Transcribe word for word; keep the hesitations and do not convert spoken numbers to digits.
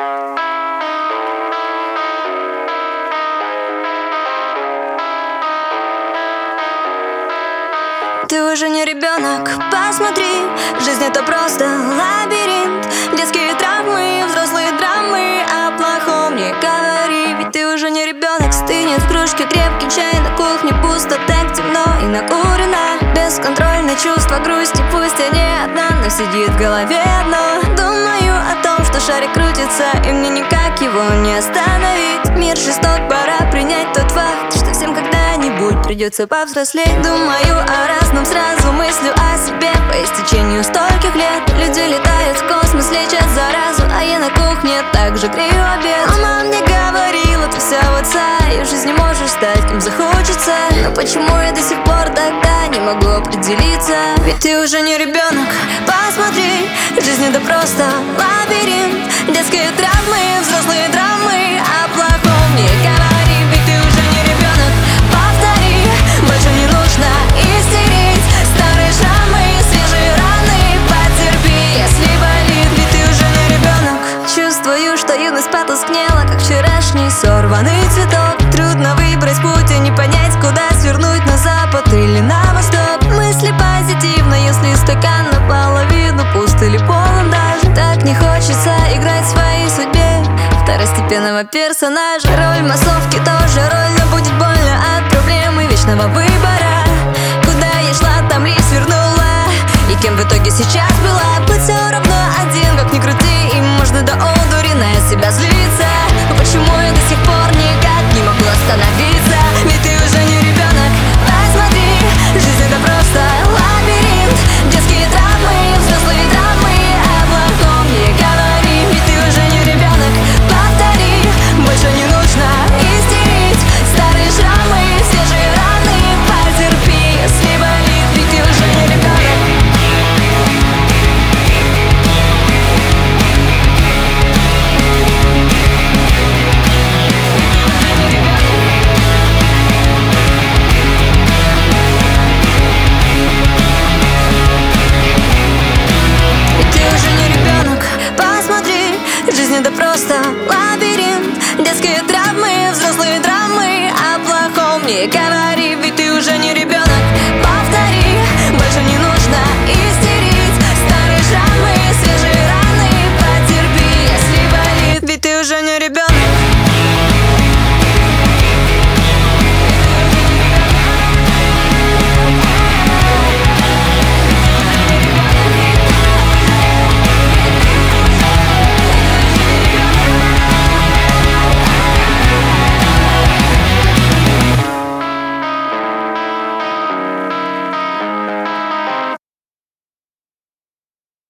Ты уже не ребенок, посмотри, жизнь это просто лабиринт. Детские травмы, взрослые драмы, о плохом не говори. Ведь ты уже не ребенок, стынет в кружке крепкий чай, на кухне пусто, так темно и накурено. Бесконтрольное чувство грусти, пусть я не одна, но сидит в голове одно. Думаю о том, что шарик крутится, и мне никак его не остановить. Мир жесток, пора принять тот факт, что всем когда-нибудь придется повзрослеть. Думаю о разном, сразу мыслю о себе. По истечению стольких лет люди летают в космос, лечат заразу, а я на кухне также грею обед. Мама мне говорила, ты вся в отца, и в жизни можешь стать кем захочется. Но почему я до сих пор тогда не могу определиться? Ведь ты уже не ребенок, посмотри, жизнь это просто лабиринт. Детские травмы, взрослые драмы, о плохом не говори. Ведь ты уже не ребенок, повтори, больше не нужно истерить. Старые шрамы, свежие раны, потерпи, если болит. Ведь ты уже не ребенок. Чувствую, что юность потускнела, как вчерашний сорванный цветок. Трудно выбрать путь и не понять, куда свернуть, на запад или на восток. Мысли позитивно, если стакан наполовину пуст или полон даже. Так не хочется играть в своей судьбе второстепенного персонажа. Роль массовки тоже роль, но будет больно от проблемы вечного выбора. Куда я шла, там ли свернула, и кем в итоге сейчас была. Быть все равно один, как ни крути, и можно до одури на себя злиться. Но почему я до сих пор никак не могу остановиться? Ведь ты уже не ребенок, посмотри, жизнь это просто лабиринт. Детские травмы, взрослые драмы, о плохом не говори. Ведь ты уже не ребенок, повтори, больше не нужно истерить. Старые шрамы, свежие раны, потерпи, если болит. Ведь ты уже не ребенок. Жизнь это просто лабиринт. Детские